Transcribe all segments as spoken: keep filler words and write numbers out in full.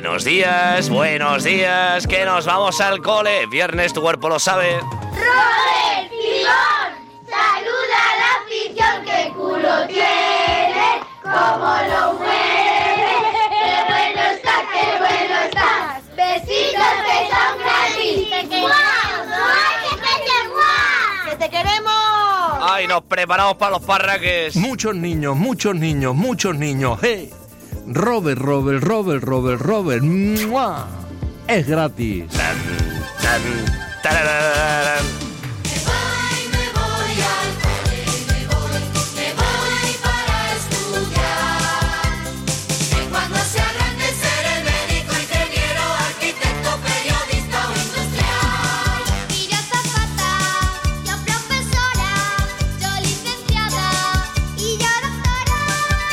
Buenos días, buenos días, que nos vamos al cole. Viernes, tu cuerpo lo sabe. ¡Robert Timón! ¡Saluda a la afición! ¡Qué culo tiene! ¡Cómo lo mueve! ¡Qué bueno está, qué bueno está! ¡Besitos que son gratis! ¡Guau! ¡Guau! ¡Que te guau! ¡Que te queremos! ¡Ay, nos preparamos para los parraques! Muchos niños, muchos niños, muchos niños. ¡Hey! Robert, Robert, Robert, Robert, Robert. ¡Mua! Es gratis. Tan, tan, tarararán. Me voy, me voy al cole, me voy, me voy para estudiar. Que cuando sea grande seré médico, ingeniero, arquitecto, periodista o industrial. Y yo azafata, yo profesora, yo licenciada y yo doctora.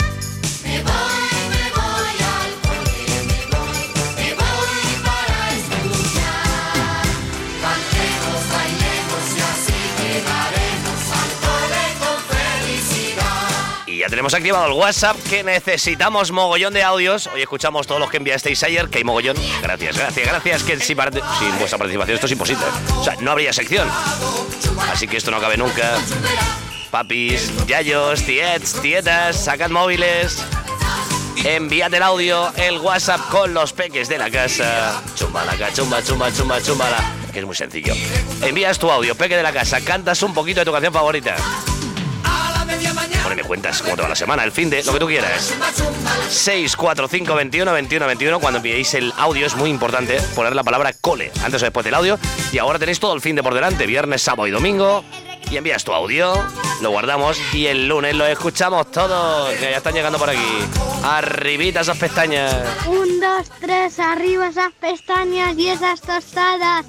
Me voy, me voy al cole, me voy, me voy para estudiar. Cantemos, bailemos y así llegaremos al cole con felicidad. Y ya tenemos activado el WhatsApp, que necesitamos mogollón de audios. Hoy escuchamos todos los que enviasteis ayer, que hay mogollón. Gracias, gracias, gracias, que sin, parte- sin vuestra participación esto es imposible. O sea, no habría sección. Así que esto no cabe nunca. Papis, yayos, tiets, tietas, sacad móviles. Enviad el audio, el WhatsApp con los peques de la casa. Chumbalaca, chumba, chumba, chumba, chumbala. Que es muy sencillo. Envías tu audio, peque de la casa, cantas un poquito de tu canción favorita. Bueno, y me cuentas cómo te va la semana, el fin de, lo que tú quieras. seis cuatro cinco veintiuno veintiuno veintiuno. Cuando enviéis el audio es muy importante poner la palabra cole antes o después del audio. Y ahora tenéis todo el fin de por delante, viernes, sábado y domingo. Y envías tu audio, lo guardamos y el lunes lo escuchamos todos. Mira, ya están llegando por aquí. Arribita esas pestañas. Un, dos, tres, arriba esas pestañas y esas tostadas.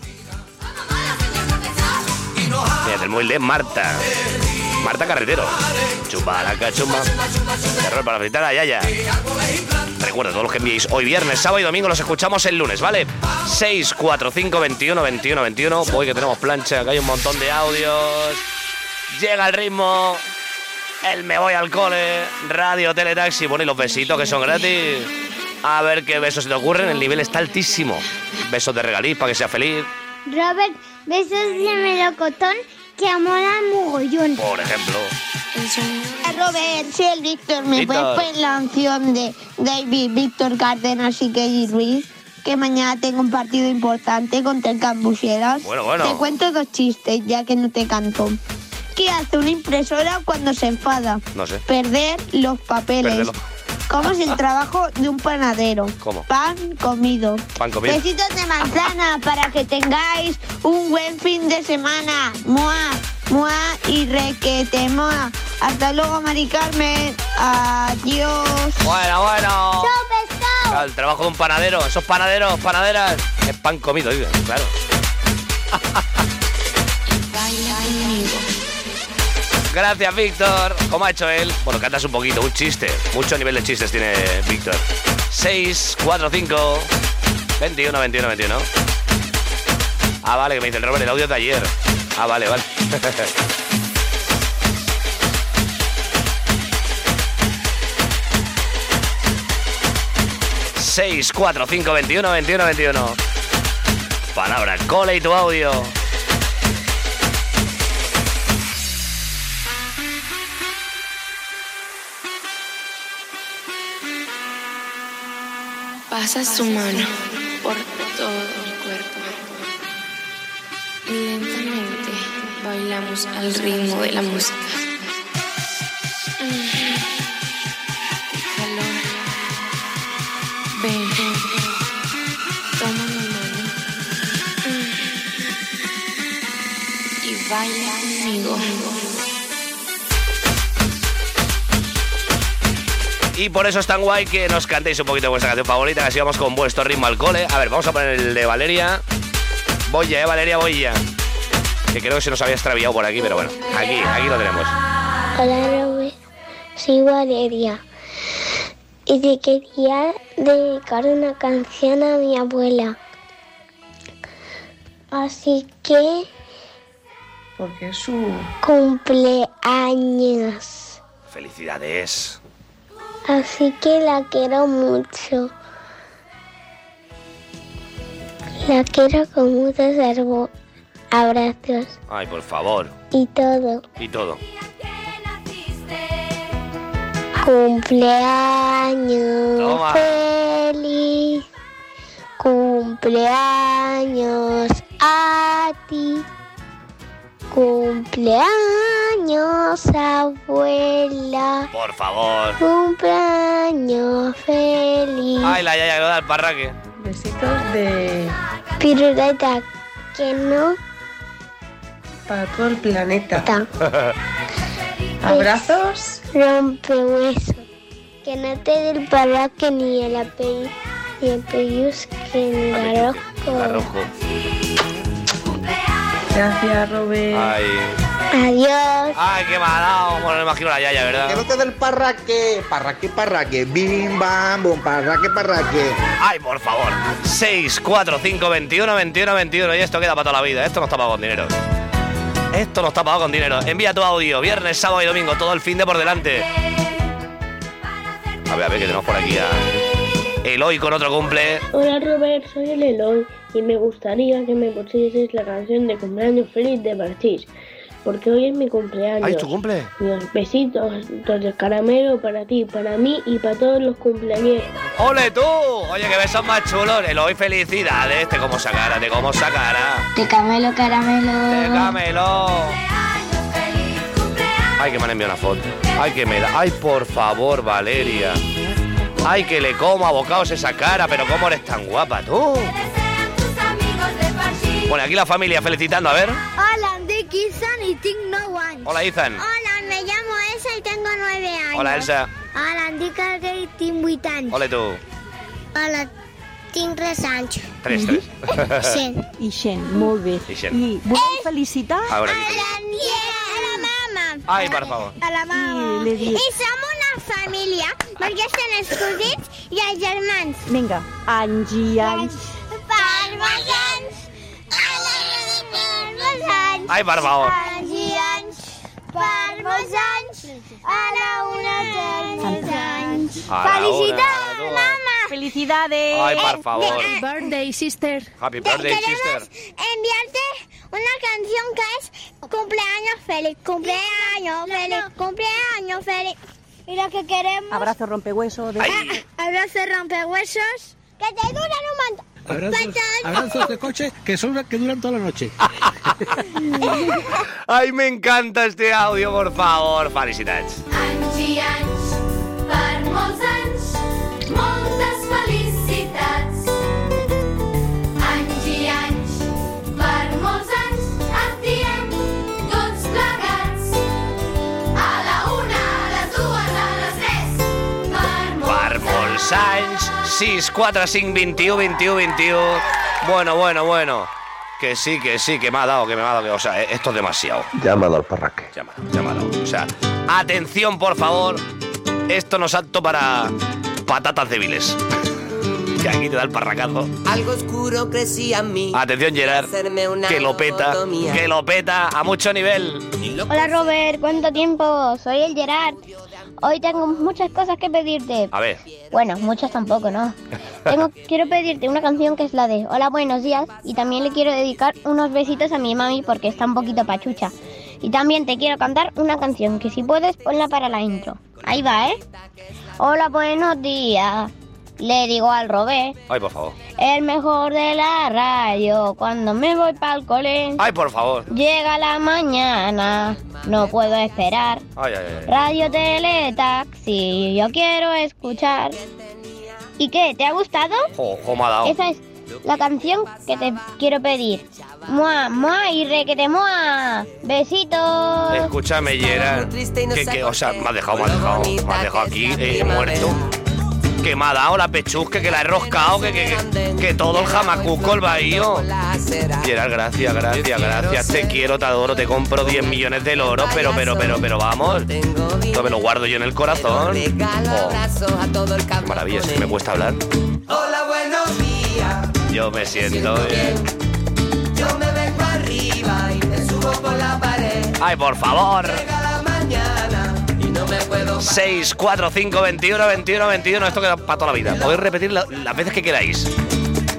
Mira, del móvil de Marta. Marta Carretero. Chumbalaca, chumba. Terror para fritar a Yaya. Recuerda, todos los que enviéis hoy viernes, sábado y domingo los escuchamos el lunes, ¿vale? seis cuatro cinco veintiuno veintiuno veintiuno. Hoy que tenemos plancha, que hay un montón de audios. Llega el ritmo. El me voy al cole. Radio, teletaxi. Bueno, y los besitos que son gratis. A ver qué besos se te ocurren. El nivel está altísimo. Besos de regaliz para que sea feliz. Robert, besos de melocotón que molan mogollón. Por ejemplo. Robert, soy el Víctor. ¿Me Víctor. puedes poner la canción de David, Víctor Cárdenas y Kelly Ruiz? Que mañana tengo un partido importante contra el Cambuseras. Bueno, bueno. Te cuento dos chistes, ya que no te canto. ¿Qué hace una impresora cuando se enfada? No sé. Perder los papeles. Perderlo. ¿Cómo es el trabajo de un panadero? ¿Cómo? Pan comido. Pan comido. Besitos de manzana para que tengáis un buen fin de semana. Mua, mua y requete mua. Hasta luego, Mari Carmen. Adiós. Bueno, bueno. ¡Chao, pescado! Claro, el trabajo de un panadero. Esos panaderos, panaderas. Es pan comido, dice. Claro. Baila conmigo. Gracias, Víctor. ¿Cómo ha hecho él? Bueno, cantas un poquito, un chiste. Mucho nivel de chistes tiene Víctor. seis cuatro cinco veintiuno veintiuno veintiuno. Ah, vale, que me dice el Robert, el audio de ayer. Ah, vale, vale. seis cuatro cinco veintiuno veintiuno veintiuno. Palabra cole y tu audio. Pasa su mano por todo mi cuerpo y lentamente bailamos al ritmo de la música. Mm. Calor. Ven, toma mi mano mm. y baila conmigo. Y por eso es tan guay que nos cantéis un poquito de vuestra canción favorita, que así vamos con vuestro ritmo al cole. A ver, vamos a poner el de Valeria. Voy ya, eh, Valeria, voy ya. Que creo que se nos había extraviado por aquí, pero bueno, aquí, aquí lo tenemos. Hola, Robert. Soy Valeria. Y te quería dedicar una canción a mi abuela. Así que... Porque es su... cumpleaños. Felicidades. Así que la quiero mucho. La quiero con muchos arbo- abrazos Ay, por favor. y todo. Y todo. Cumpleaños Toma. feliz. Cumpleaños a ti. Cumpleaños abuela. Por favor. Cumpleaños feliz. Ay, la yaya que lo da el parraque. Besitos de Piruleta que no para todo el planeta. está. Abrazos. Rompehueso. Que no te dé el parraque ni el apellido. Ni el pellizque ni el arrojo. Arrojo. Gracias, Robert. Ay. Adiós. Ay, qué malado. Bueno, me imagino la yaya, Que ¿verdad? no te dé el parraque, parraque, parraque, bim, bam, bum, parraque, parraque. Ay, por favor. seis, cuatro, cinco, veintiuno, veintiuno, veintiuno. Y esto queda para toda la vida. Esto no está pagado con dinero. Esto no está pagado con dinero. Envía tu audio. Viernes, sábado y domingo. Todo el fin de por delante. A ver, a ver, que tenemos por aquí a Eloy con otro cumple. Hola Robert, soy el Eloy y me gustaría que me pusieses la canción de cumpleaños feliz de Parchís, porque hoy es mi cumpleaños. Ay, ¿tu cumple? Y los besitos, los de caramelo para ti, para mí y para todos los cumpleaños. ¡Ole tú! Oye, que besos más chulos. Eloy, felicidades. Te como esa cara, te como esa cara. De camelo, caramelo. Te camelo. Ay, que me han enviado una foto. Ay, que me da. Ay, por favor, Valeria. Ay, que le como a bocados esa cara, pero cómo eres tan guapa tú. Bueno, aquí la familia felicitando, a ver. Hola, dic Ethan y tinc nou anys. Hola, Ethan. Hola, me llamo Elsa y tengo nueve años. Hola, Elsa. Hola, dic Elsa y tinc vuit anys. Ole tú. Hola, tinc tres anys. Tres, tres. Sí. I Xen, molt bé. I Xen. I volem felicitar Ahora aquí. A la mama. Ay, por favor. A la mama. i li dic... I som una família, perquè són els cosins i els germans. Vinga, anys i anys. Per molts anys. Per molts anys. Ay, por favor. Anys i anys. Per molts anys. Ara una tants anys. Ara Felicitats, una, mama. Felicidades. Ay, por favor. birthday, sister. Happy Te birthday, sister. queremos enviarte una canción que es cumpleaños feliz, cumpleaños feliz, cumpleaños feliz. Y lo que queremos... Abrazo rompehueso de... Ay. Abrazo rompehuesos. Que te duran un montón. Abrazos, abrazos de coche que son que duran toda la noche. Ay, me encanta este audio, por favor. Felicitats. Anys i anys, per molts anys, moltes felicitats. Anys i anys, per molts anys, et diem tots plegats. A la una, a les dues, a les tres, per Per molts anys. sis, quatre, cinc, vint-i-u, vint-i-u, vint-i-u. Bueno, bueno, bueno. Que sí, que sí, que me ha dado, que me ha dado. Que, o sea, esto es demasiado. Llámalo al parraque. Llámalo, llámalo. O sea, atención, por favor. Esto no es apto para patatas débiles. Que aquí te da el parracazo. Algo oscuro crecía en mí. Atención, Gerard. Hacerme una Que lo peta. lobotomía. Que lo peta a mucho nivel. Hola Robert, ¿cuánto tiempo? Soy el Gerard. Hoy tengo muchas cosas que pedirte. A ver. Bueno, muchas tampoco, ¿no? Tengo, quiero pedirte una canción que es la de Hola, buenos días. Y también le quiero dedicar unos besitos a mi mami porque está un poquito pachucha. Y también te quiero cantar una canción que si puedes ponla para la intro. Ahí va, ¿eh? Hola, buenos días. Le digo al Robert, Ay, por favor. el mejor de la radio, cuando me voy pa'l cole. Ay, por favor. Llega la mañana, no puedo esperar. Ay, ay, ay. Radio, tele, taxi, yo quiero escuchar. ¿Y qué? ¿Te ha gustado? Jo, jo, me ha dado. Esa es la canción que te quiero pedir. Mua, mua y requete mua. Besitos. Escúchame, Gerard. Que, que, o sea, me has dejado, me has dejado. Me has dejado aquí eh, muerto. Que me ha dado la pechusca, que la he roscado, que, que, que, que todo el jamacuco, el bahío. Gerard, gracias, gracias, gracias. Te quiero, te adoro, te compro diez millones de loros, pero, pero, pero, pero vamos. Esto me lo guardo yo en el corazón. Oh, qué maravilla, si me cuesta hablar. Hola, buenos días. Yo me siento bien. Yo me vengo arriba y me subo por la pared. Ay, por favor. Llega la mañana y no me puedo. seis, cuatro, cinco, veintiuno, veintiuno, veintiuno. Esto queda para toda la vida. Podéis repetir la- las veces que queráis.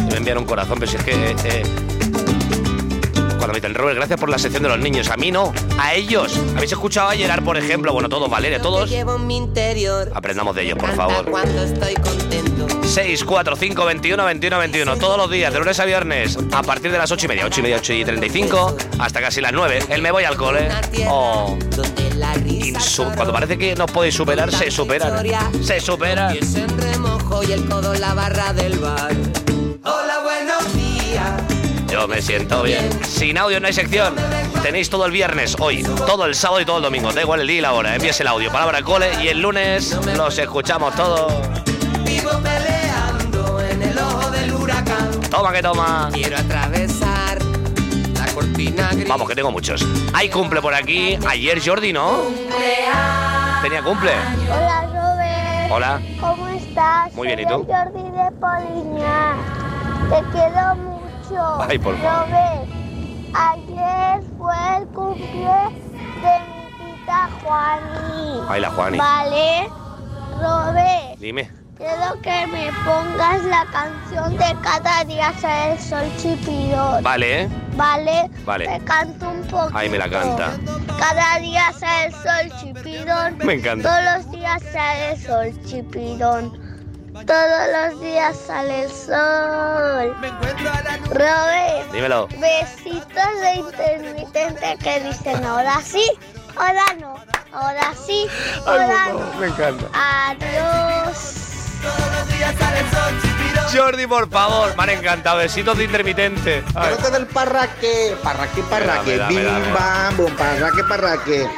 Y me envían un corazón, pero si es que... Eh, cuando me dicen, Robert, gracias por la sección de los niños. A mí no, a ellos. ¿Habéis escuchado a Gerard, por ejemplo? Bueno, todos, Valeria, todos. Aprendamos de ellos, por favor. seis, cuatro, cinco, veintiuno, veintiuno, veintiuno. Todos los días, de lunes a viernes, a partir de las ocho y media, ocho y media, ocho y treinta y cinco, hasta casi las nueve. El me voy al cole. Oh. Insu- Cuando parece que no podéis superar, se superan. Se superan. Y en remojo y el codo en la barra del bar. Hola, buenos días. Yo me siento bien. Sin audio no hay sección. Tenéis todo el viernes, hoy, todo el sábado y todo el domingo. Da igual el día y la hora. Envíes el audio, palabra cole, y el lunes los escuchamos todos. Vivo peleando en el ojo del huracán. Toma que toma. Quiero atravesar la cortina gris. Vamos, que tengo muchos. Hay cumple por aquí. Ayer Jordi, ¿no? Tenía cumple. Hola, Robert. Hola. ¿Cómo estás? Muy bien, ¿y Soy tú? Jordi de Poliña. Te quiero mucho. Ay, por favor. Robert, ayer fue el cumple de mi tita Juani. Ay, la Juani. Vale, Robert. Dime. Quiero que me pongas la canción de Cada día sale el sol chipirón. Vale, ¿eh? Vale. Vale. Te canto un poco. Ahí me la canta. Cada día sale el sol chipirón. Me encanta. Todos los días sale el sol chipirón. Todos los días sale el sol. Robert. Dímelo. Besitos de intermitente que dicen ahora sí, ahora no, ahora sí, ahora no. Me encanta. Adiós. Jordi, por favor. Me han encantado. Besitos de intermitente. Ay. Pelota del parraque, parraque, parraque, Me da, me bim, da, me da. bam, bum, parraque, parraque.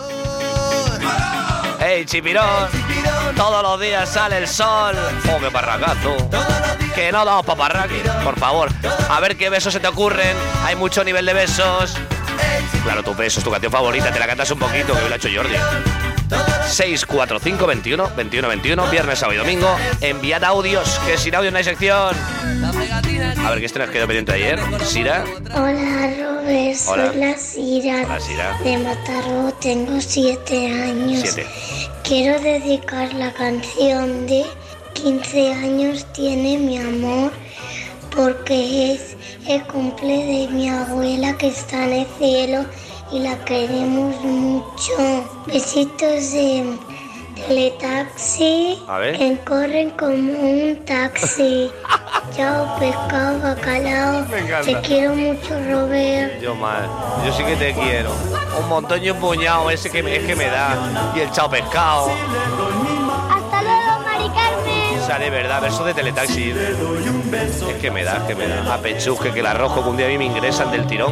¡Ey, chipirón! Todos los días sale el sol. ¡Oh, qué parracazo! Que no damos para parraque, por favor. A ver qué besos se te ocurren. Hay mucho nivel de besos. Claro, tus besos, tu canción favorita. Te la cantas un poquito, que hoy lo ha hecho Jordi. seis, cuatro, cinco, veintiuno, veintiuno, veintiuno. Viernes, sábado y domingo. Enviad audios, que sin audio no hay sección. A ver, ¿qué este nos quedó pendiente ayer? ¿Sira? Hola, Robert, soy Hola. la Cira Hola, Sira. de Mataró, tengo siete años. Siete. Quiero dedicar la canción de quince años tiene mi amor porque es el cumple de mi abuela que está en el cielo y la queremos mucho. Besitos de teletaxi A ver. que corren como un taxi. Chao, pescado, bacalao. Me encanta. Te quiero mucho, Robert. Yo mal, yo sí que te quiero. Un montón y un puñado, ese que me, es que me da. Y el chao pescado. Hasta luego, Mari Carmen. Sale, ¿verdad? Verso de teletaxi. Es que me da, es que me da. A pechusque, que la rojo, que un día a mí me ingresan del tirón.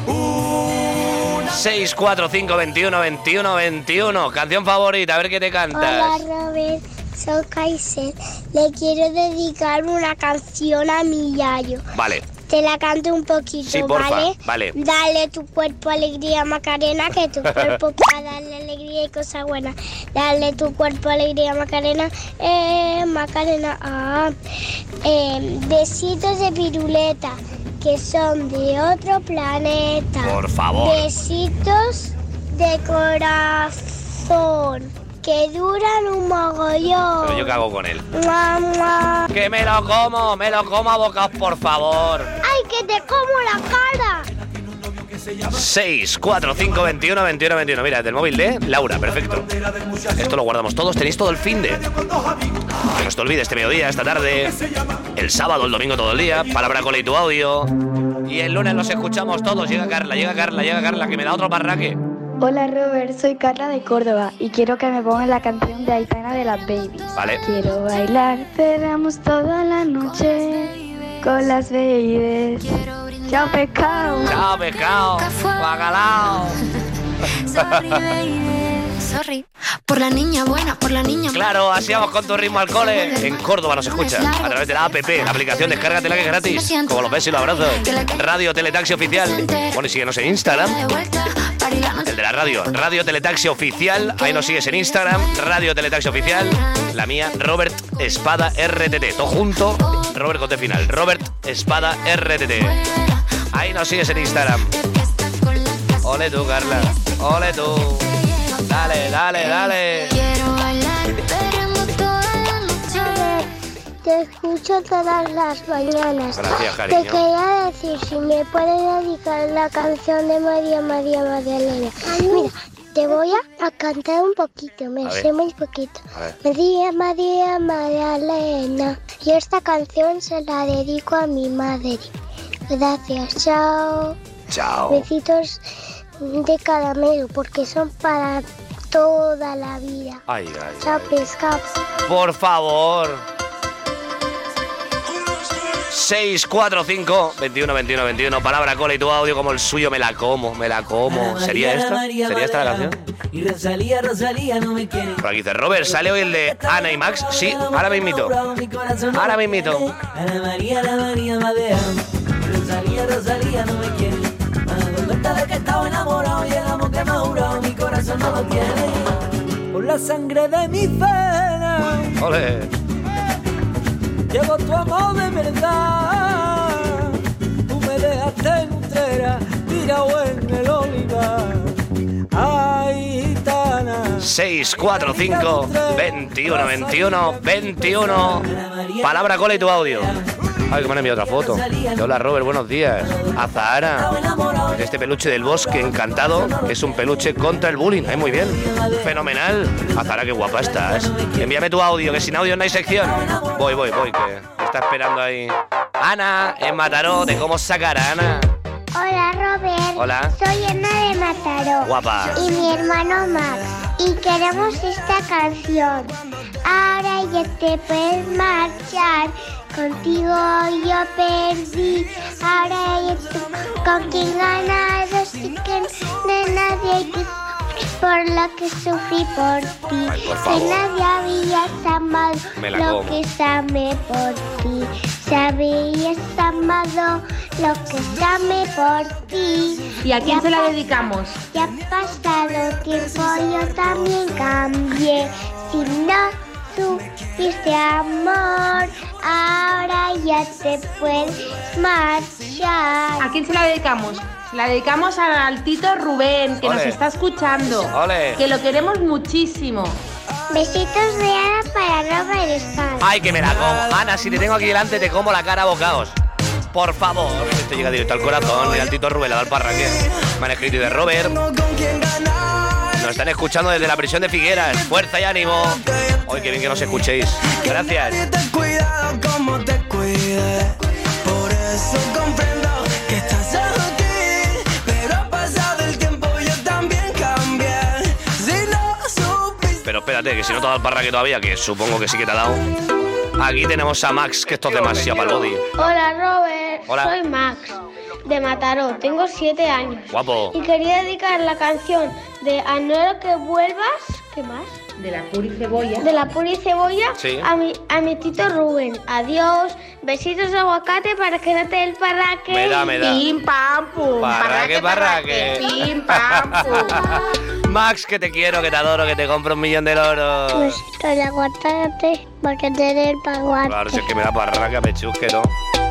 seis, cuatro, cinco, veintiuno, veintiuno, veintiuno. Canción favorita, a ver qué te cantas. Hola, Robert. Soy Kaiser. Le quiero dedicar una canción a mi yayo. Vale. Te la canto un poquito, Sí, porfa, ¿vale? vale. Dale tu cuerpo alegría, Macarena, que tu cuerpo para darle alegría y cosas buenas. Dale tu cuerpo alegría, Macarena, eh, Macarena, ah. Eh, besitos de piruleta, que son de otro planeta. Por favor. Besitos de corazón, que duran un mogollón. Pero yo qué hago con él. Mua, mua. Que me lo como, me lo como a bocados, por favor. ¡Ay, que te como la cara! seis, cuatro, cinco, veintiuno, veintiuno, veintiuno. Mira, del móvil de Laura, perfecto. Esto lo guardamos todos, tenéis todo el fin de. Que no se te olvide este mediodía, esta tarde, el sábado, el domingo todo el día, palabra cole y tu audio. Y el lunes los escuchamos todos. Llega Carla, llega Carla, llega Carla, que me da otro parraque. Hola Robert, soy Carla de Córdoba y quiero que me pongan la canción de Aitana de las Babies. Vale. Quiero bailar, cerramos toda la noche con las babies. Chao pescado. Chao pescado, bacalao. Sorry. Por la niña buena, por la niña mala. Claro, así vamos con tu ritmo al cole. En Córdoba nos escucha a través de la app, la aplicación, descárgatela que es gratis. Como los besos y los abrazos. Radio Teletaxi Oficial. Bueno, y síguenos en Instagram. El de la radio, Radio Teletaxi Oficial. Ahí nos sigues en Instagram, Radio Teletaxi Oficial. La mía, Robert Espada R T T. Todo junto, Robert Cote final. Robert Espada R T T. Ahí nos sigues en Instagram. Ole tú, Carla. Ole tú. Dale, dale, dale. Quiero bailar, veremos toda la noche. te escucho todas las mañanas. Gracias, cariño. Te quería decir si me puedes dedicar la canción de María, María, María Elena. Mira, te voy a, a cantar un poquito, me sé muy poquito. María, María, María Elena. Y esta canción se la dedico a mi madre. Gracias, chao. Chao. Besitos de caramelo, porque son para toda la vida. Ay, ay, Chao, pescado. por favor. seis cuatro cinco, veintiuno, veintiuno, veintiuno. Palabra, cola y tu audio como el suyo. Me la como, me la como. ¿Sería esta? ¿Sería esta la canción? Y Rosalía, Rosalía no me quiere. Por aquí dice Robert, ¿sale hoy el de Ana y Max? Sí, ahora me invito. Ahora me invito. Ana María, Ana María me ha dejado. Rosalía, Rosalía no me quiere. Me doy cuenta de que estaba enamorado y el amor que me ha jurado mi corazón no lo tiene. Por la sangre de mi pena. Ole. Llevo tu amor de verdad. Tú me dejaste en Utrera, tirado en el olivar. Ay, gitana. seis cuatro cinco, veintiuno, veintiuno, veintiuno. Palabra, cola y tu audio. Ay, que me han enviado otra foto. Hola, Robert, buenos días. A Zahara. Este peluche del bosque, encantado. Es un peluche contra el bullying. Ay, muy bien. Fenomenal. A Zahara, qué guapa estás. Envíame tu audio, que sin audio no hay sección. Voy, voy, voy, que está esperando ahí. Ana, en Mataró, de cómo sacar a Ana. Hola, Robert. Hola. Soy Ana de Mataró. Guapa. Y mi hermano Max. Y queremos esta canción. Ahora ya te puedes marchar. Contigo yo perdí. Ahora ya tú con quien ganado. Sí que de nadie hay que por lo que sufrí por ti. Ay, por que favor. nadie habías amado Me la lo como. que amé por ti. Si habías amado lo que amé por ti. ¿Y a quién Ya se la pa- dedicamos? Ya ha pasado tiempo, yo también cambié. Si no supiste amor, ahora ya te puedes marchar. ¿A quién se la dedicamos? Se la dedicamos al Tito Rubén, que Ole. nos está escuchando. Ole. Que lo queremos muchísimo. Besitos de Ana para Robert Escal. Ay, que me la como. Ana, si te tengo aquí delante, te como la cara a bocaos. Por favor. Esto llega directo al corazón. Mira, el Tito Rubén, la da el parraque. Me han escrito y de Robert. Nos están escuchando desde la prisión de Figueras. Fuerza y ánimo. Hoy qué bien que nos escuchéis. Gracias. Cuidado como te cuide. Por eso comprendo que estás aquí. Pero ha pasado el tiempo, yo también cambié. Si no supiste. Pero espérate, que si no te ha dado el parraque todavía, que supongo que sí que te ha dado. Aquí tenemos a Max, que esto es demasiado para el body. Hola, Robert. Hola. Soy Max, de Mataró. Tengo siete años. Guapo. Y quería dedicar la canción de Anhelo que vuelvas. ¿Qué más? De la Puri Cebolla. De la Puri Cebolla Sí. a, mi, a mi Tito Rubén. Adiós. Besitos de aguacate para que no te dé el parraque. Me da, me da. Pim, pam, pum. Parraque, parraque. Pim, pam, pum. Max, que te quiero, que te adoro, que te compro un millón de loros. Besitos de aguacate para que te dé el paguate. Claro, si es que me da parraca, pechusque, ¿no?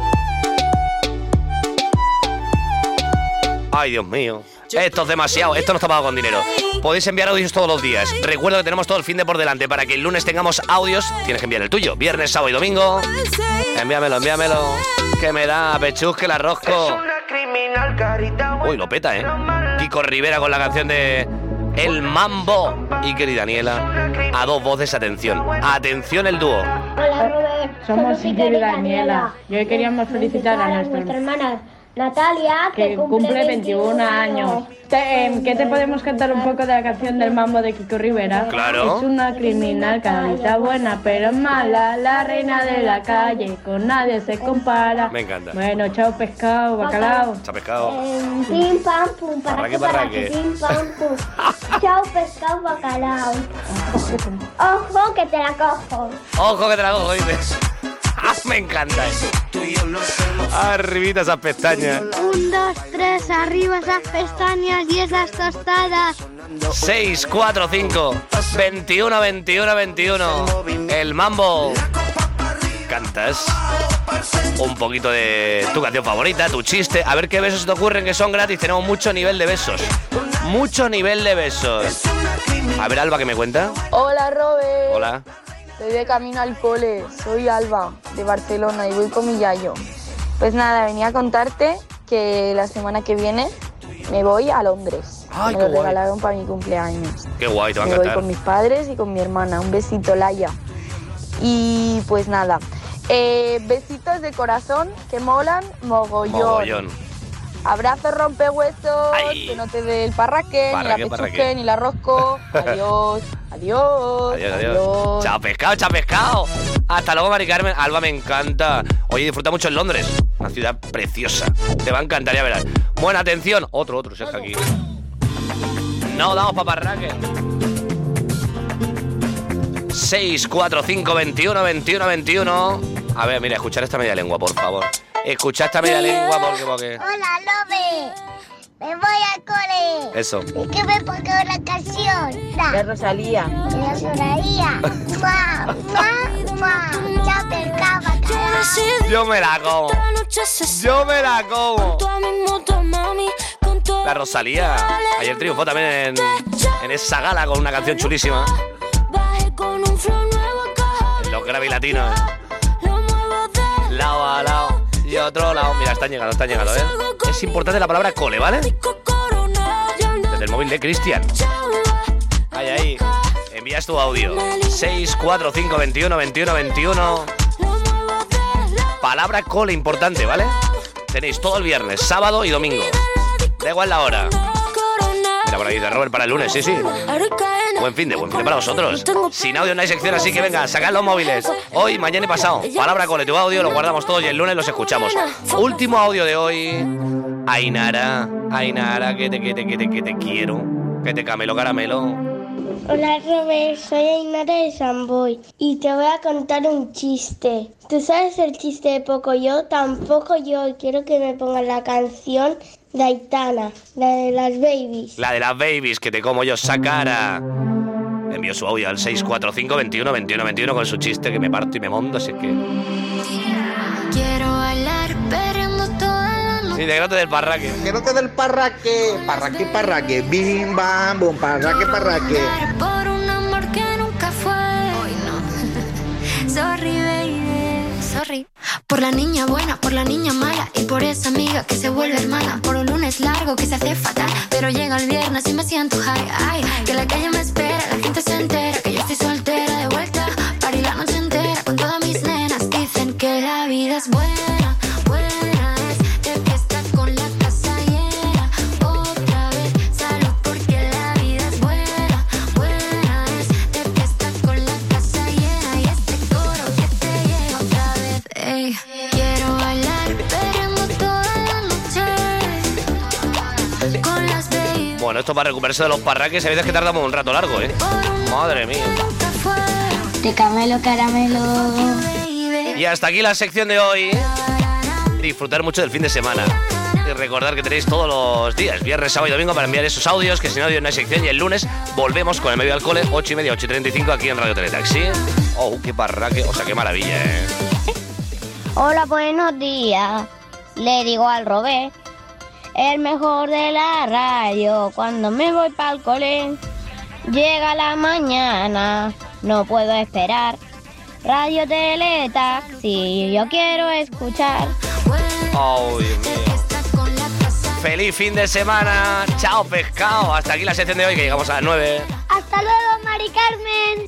Ay, Dios mío. Esto es demasiado, esto no está pagado con dinero. Podéis enviar audios todos los días. Recuerda que tenemos todo el fin de por delante. Para que el lunes tengamos audios, tienes que enviar el tuyo. Viernes, sábado y domingo. Envíamelo, envíamelo. Que me da, pechusque, la rosco. Uy, lo peta, ¿eh? Kiko Rivera con la canción de El Mambo. Iker y Daniela. A dos voces, atención. Atención el dúo. Hola, Robert. Somos Iker y Daniela. Y hoy queríamos felicitar a nuestra hermana Natalia, que cumple veintiún años. Te- em, ¿Qué te podemos cantar un poco de la canción del Mambo de Kiko Rivera? Claro. Es una criminal, carita buena, pero es mala, la reina de la calle, con nadie se compara. Me encanta. Bueno, chao pescado, bacalao. Chao, pescado. Em, pim pam pum, Parraque, parraque, parraque. parraque, pim pam pum. Chao, pescado, bacalao. Ojo que te la cojo. Ojo que te la cojo, dices. Me encanta eso. Arribita esas pestañas. Un, dos, tres, arriba esas pestañas y esas tostadas. seis, cuatro, cinco, veintiuno, veintiuno, veintiuno. El Mambo. Cantas un poquito de tu canción favorita, tu chiste. A ver qué besos se te ocurren que son gratis. Tenemos mucho nivel de besos. Mucho nivel de besos. A ver, Alba, ¿qué me cuenta? Hola, Robert. Hola. estoy de camino al cole. Soy Alba, de Barcelona, y voy con mi yayo. Pues nada, venía a contarte que la semana que viene me voy a Londres. Ay, me qué lo guay. regalaron para mi cumpleaños. Qué guay, te va a Me voy encantar. con mis padres y con mi hermana. Un besito, Laia. Y pues nada, eh, besitos de corazón que molan mogollón. Mogollón. Abrazo rompehuesos, Ay. que no te dé el parraque, Parraque, ni la parraque. pechuque, ni la rosco. Adiós, adiós, Adiós, adiós. Chao pescado, chao pescado. Hasta luego, Mari Carmen. Alba, me encanta. Oye, disfruta mucho en Londres. Una ciudad preciosa. Te va a encantar, ya verás. Buena atención. Otro, otro, Sergio aquí. No damos paparraque. seis, cuatro, cinco, veintiuno, veintiuno, veintiuno. A ver, mira, escuchar esta media lengua, por favor. Escuchar esta media lengua porque... porque... Hola, Lobe. Me voy al cole. Eso. ¿Y qué me pongo una canción? Da. De Rosalía. De Rosalía. ¡Mua! ¡Mua! ¡Mua! ¡Chao, pescado! Yo me la como. Yo me la como. La Rosalía. Ayer triunfó también en, en esa gala con una canción chulísima. En los Grammy Latinos. Lado a lado y otro lado. Mira, están llegando, están llegando, ¿eh? Es importante la palabra cole, ¿vale? Desde el móvil de Cristian. Ahí, ahí. Envías tu audio. seis, cuatro, cinco, veintiuno, veintiuno, veintiuno. Palabra cole importante, ¿vale? Tenéis todo el viernes, sábado y domingo. Da igual la hora. Mira, por ahí de Robert para el lunes, sí, sí. Buen fin de, buen fin de para vosotros. Sin audio no hay sección, así que venga, sacad los móviles. Hoy, mañana y pasado. Palabra cole, tu audio, lo guardamos todos y el lunes los escuchamos. Último audio de hoy. Ainara, Ainara, que te, que te, que te, que te quiero. Que te camelo, caramelo. Hola Robert, soy Ainara de San Boy y te voy a contar un chiste. ¿Tú sabes el chiste de Poco Yo? Tampoco yo, y quiero que me pongas la canción de Aitana, la de las babies. La de las babies, que te como yo esa cara. Envío su audio al seis cuatro cinco, veintiuno, veintiuno, veintiuno con su chiste que me parto y me monto, así que... Quiero bailar perreando toda la noche. Sí, de grote del parraque. Que no te dé el parraque. Parraque, parraque. Bim, bam, bum. Parraque, parraque. Por un amor que nunca fue. Hoy no. Sorry, baby. Sorry. Por la niña buena, por la niña mala. Y por esa amiga que se vuelve hermana. Por un lunes largo que se hace fatal. Pero llega el viernes y me siento high. Ay, que la calle me espera, la gente se entera. Que yo estoy soltera de vuelta. Party la noche entera con todas mis nenas. Dicen que la vida es buena, buena es. De fiesta con la casa llena. Otra vez, salud porque la vida es buena, buena es. De fiesta con la casa llena. Y este coro que te llega otra vez. Ey, quiero bailar perreando toda la noche. Con las baby. Bueno, esto para recuperarse de los parraques, hay veces que tardamos un rato largo, ¿eh? Madre mía. De Camelo Caramelo. Y hasta aquí la sección de hoy. Disfrutar mucho del fin de semana. Y recordar que tenéis todos los días, viernes, sábado y domingo, para enviar esos audios, que sin audio no hay sección. Y el lunes volvemos con el medio al cole, ocho y media, ocho y treinta y cinco, aquí en Radio Teletaxi. Oh, qué parraque, o sea, qué maravilla, ¿eh? Hola, buenos días. Le digo al Robert, el mejor de la radio. Cuando me voy pa'l cole, llega la mañana, no puedo esperar. Radio Teletaxi, yo quiero escuchar. Oh, Dios mío. Feliz fin de semana. Chao, pescado. Hasta aquí la sección de hoy, que llegamos a las nueve. Hasta luego, Mari Carmen.